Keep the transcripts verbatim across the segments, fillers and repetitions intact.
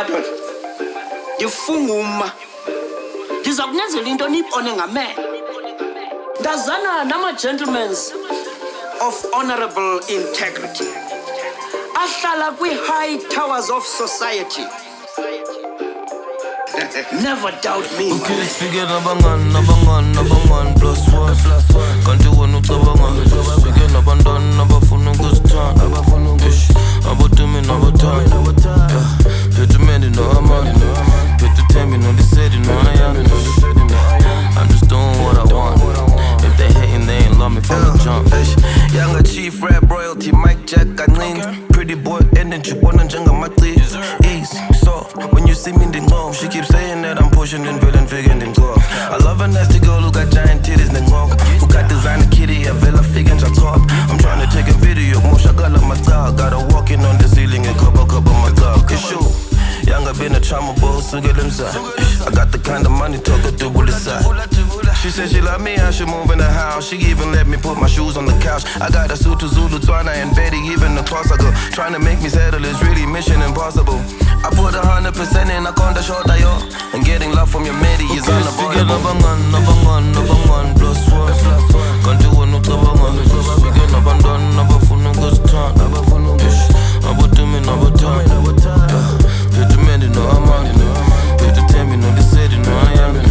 madoda ndifunguma ndiza kunenzela into niyibone ngamehlo ndazana nama-gentlemen of honorable integrity ahlala kwi-high towers of society. Never doubt me. Okay, figure nabangan, nabangan, nabangan plus one. Kanti wena ucabanga. Figure nabandan, nabafuna ukuzithanda. Ish, abotumi nabathanda. Phethe umende nohamani. Phethe uthembi nolisedi nohayani. I'm just doing what I want. If they hating, they ain't love me from the jump. Younger chief, rap royalty, Mike Jack, kancini. Pretty boy energy, bona njengamaqi. Easy, soft, when you see me in the ngom. She keeps saying that I'm pushing and villain figure and go. I love a nasty girl who got giant titties and ngom. Who got designer kitty, a villa figure and top. I'm trying to take a video, more shagala my dog. Got her walking on the ceiling and cover cover my dog. It's show. Younger been a trauma boss, so get them side. I got the kind of money talk a double the side. She said she love me, I should move in the house. She even let me put my shoes on the couch. I got a suit to Zulu, Twana and Betty, even the cross I go. Trying to make me settle is really mission impossible. I put a hundred percent in, I can't shoulder yo. And getting love from your mate is unavoidable. Nabangan, nabangan, nabangan plus one. Can't do one, no tabangan. Figure nabandan, nabafuna kuzithanda. Ish, abotumi nabathanda. Phethe umende nohamani. Phethe uthembi nolisedi nohayani.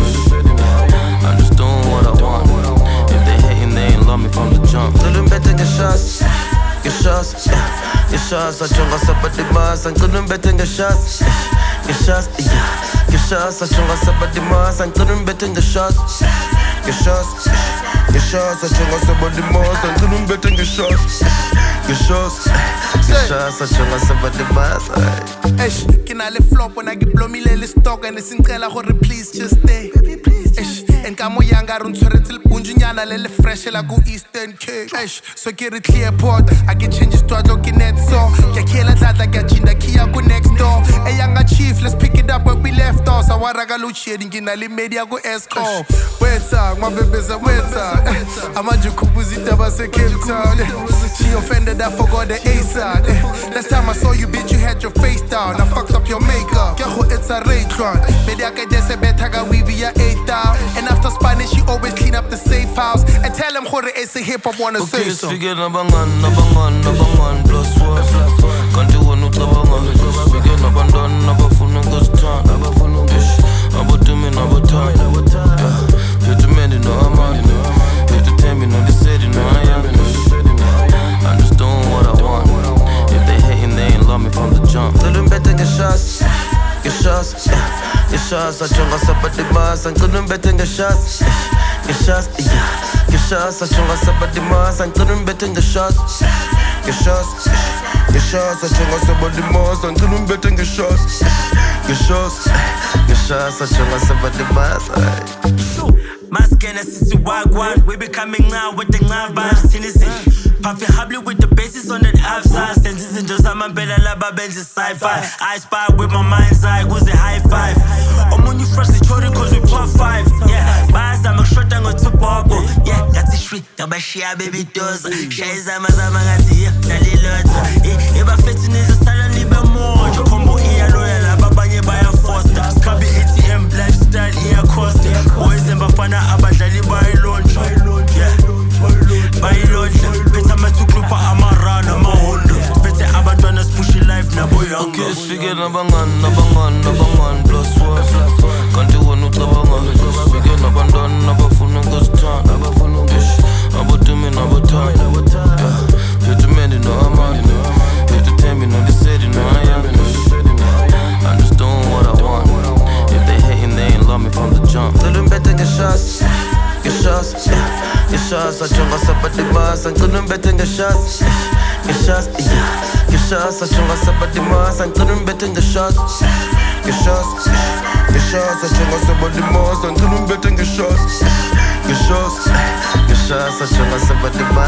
I'm just doing what I want. If they hating, they ain't love me from the jump. Couldn't bet in your shots, your shots, your shots. I chung us up at the bars and couldn't bet in your shots, your shots, your shots. I chung us up at the bars and couldn't bet in your shots, your shots, your shots. I chung us up at the bars and couldn't bet in your shots, your shots, your shots. I chung us up at the bars. Ish, can I flop when I get blow me lele stock and it's in trailer hore please just stay. Ish, and kamo yanga run tshwere tse punjunyana lele fresh la go Eastern Cape. Ish, so get it clear port. I get changes to a looking net so. Kya kela tata kya chinda kia go next door. Hey younger chief, let's pick it up where we left off. Sawaraga load shedding in ali media go escort. Weta, my baby's a weta. Amajukubuzi base Cape Town. She offended, I forgot the A side. Last time I saw you, bitch, you had your face down. I fucked up your makeup. Kyaho, it's a Raytron. Media ke dese betaga we via eight down. And after Spanish, she always clean up the safe house. And tell them hore it's a hip hop wanna say so. Okay, figure nabangan, nabangan, nabangan plus one. Can't do one utabangan. Figure nabandan, nabafuna kuzithanda. Ish, abotumi nabathanda. Phethe umende nohamani. Phethe uthembi nolisedi nohayani. I'm just doing what I want. If they hating, they ain't love me from the jump. Couldn't bet in your shots, your shots, your shots. I chung us up at the bars and couldn't bet in your shots, your shots, your shots. I chung us up at the bars and couldn't bet in your shots, your shots, your shots. I chung us up at the bars and couldn't bet in your shots, your shots, your shots. I chung us up at the bars. Maskena sisi wagwan, we be coming now with the ngab vibes. Tennessee, Puffy Habli with the bases on the outside. Senses in just I'm a better laba benji sci-fi. I spy with my mind's eye, who's the high five? I'm on you freshly chori cause we pop five. Yeah, bars I'm a short and go to bubble. Yeah, that's the street, the bashia baby does. Shays I'm a zamagati, yeah, Dali Lota. If I fit in is a salad, live more. You combo here, loyal, Babanye by a foster. Scabby A T M, lifestyle, here, cost. Boys and Bafana, Abadali by launch. Yeah, by launch. Better me to group, I'm a run, I'm a hold. Better Abadana's pushing life, na boy. Okay, figure nabangan, nabangan, nabangan plus one. Can't do one utabangan. Figure nabandan, nabafuna kuzithanda. Ish, abotumi nabathanda. Phethe umende nohamani. Phethe uthembi nolisedi nohayani. I'm just doing what I want. If they hating, they ain't love me from the jump. Couldn't bet in your shots, your shots, your shots. I chung us up at the bars and couldn't bet in your shots, your shots, your shots. I chung us up at the bars and couldn't bet in your shots, your shots, your shots. I chung us up at the bars and couldn't bet in your shots, your shots, your shots. I chung us up at the bars.